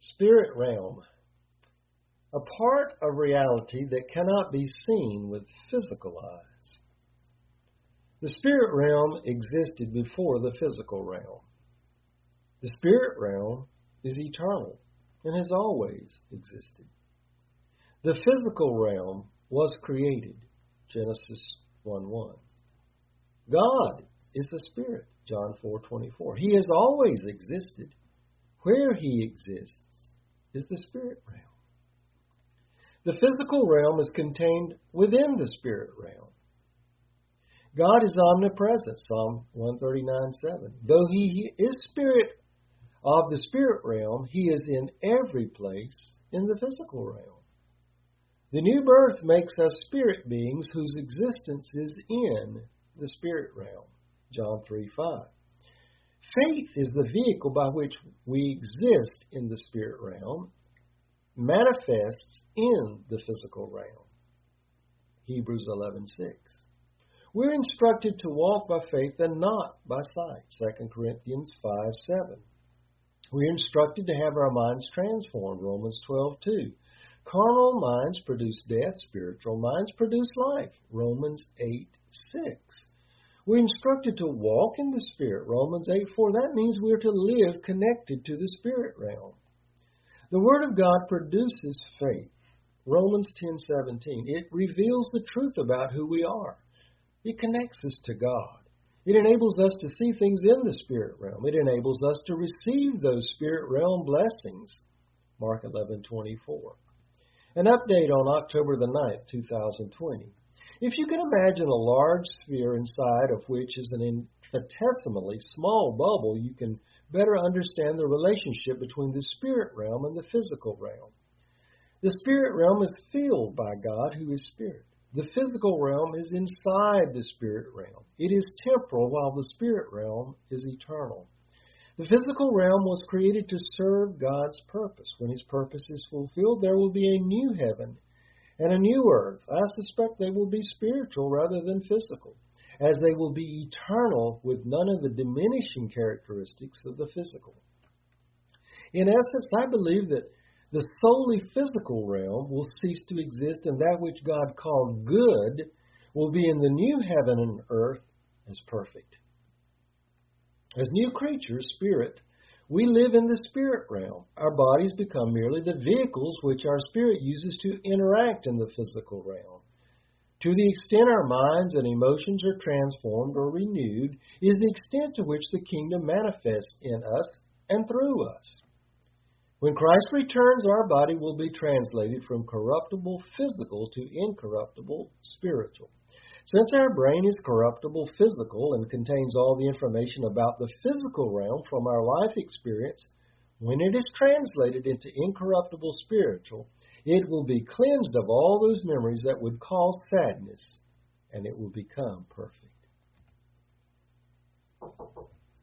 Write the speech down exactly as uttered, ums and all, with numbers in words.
Spirit realm, a part of reality that cannot be seen with physical eyes. The spirit realm existed before the physical realm. The spirit realm is eternal and has always existed. The physical realm was created, Genesis one one. God is a spirit, John four twenty-four. He has always existed. Where he exists is the spirit realm. The physical realm is contained within the spirit realm. God is omnipresent, Psalm one thirty-nine seven. Though he is spirit of the spirit realm, he is in every place in the physical realm. The new birth makes us spirit beings whose existence is in the spirit realm, John three five. Faith is the vehicle by which we exist in the spirit realm, manifests in the physical realm, Hebrews eleven six. We're instructed to walk by faith and not by sight, Second Corinthians five seven. We're instructed to have our minds transformed, Romans twelve two. Carnal minds produce death, spiritual minds produce life, Romans eight six. We're instructed to walk in the Spirit, Romans eight four. That means we're to live connected to the Spirit realm. The Word of God produces faith, Romans ten seventeen. It reveals the truth about who we are. It connects us to God. It enables us to see things in the Spirit realm. It enables us to receive those Spirit realm blessings, Mark eleven twenty-four. An update on October the ninth, two thousand twenty. If you can imagine a large sphere inside of which is an infinitesimally small bubble, you can better understand the relationship between the spirit realm and the physical realm. The spirit realm is filled by God, who is spirit. The physical realm is inside the spirit realm. It is temporal, while the spirit realm is eternal. The physical realm was created to serve God's purpose. When his purpose is fulfilled, there will be a new heaven and a new earth. I suspect they will be spiritual rather than physical, as they will be eternal with none of the diminishing characteristics of the physical. In essence, I believe that the solely physical realm will cease to exist, and that which God called good will be in the new heaven and earth as perfect. As new creatures, spirit, we live in the spirit realm. Our bodies become merely the vehicles which our spirit uses to interact in the physical realm. To the extent our minds and emotions are transformed or renewed is the extent to which the kingdom manifests in us and through us. When Christ returns, our body will be translated from corruptible physical to incorruptible spiritual. Since our brain is corruptible physical and contains all the information about the physical realm from our life experience, when it is translated into incorruptible spiritual, it will be cleansed of all those memories that would cause sadness, and it will become perfect.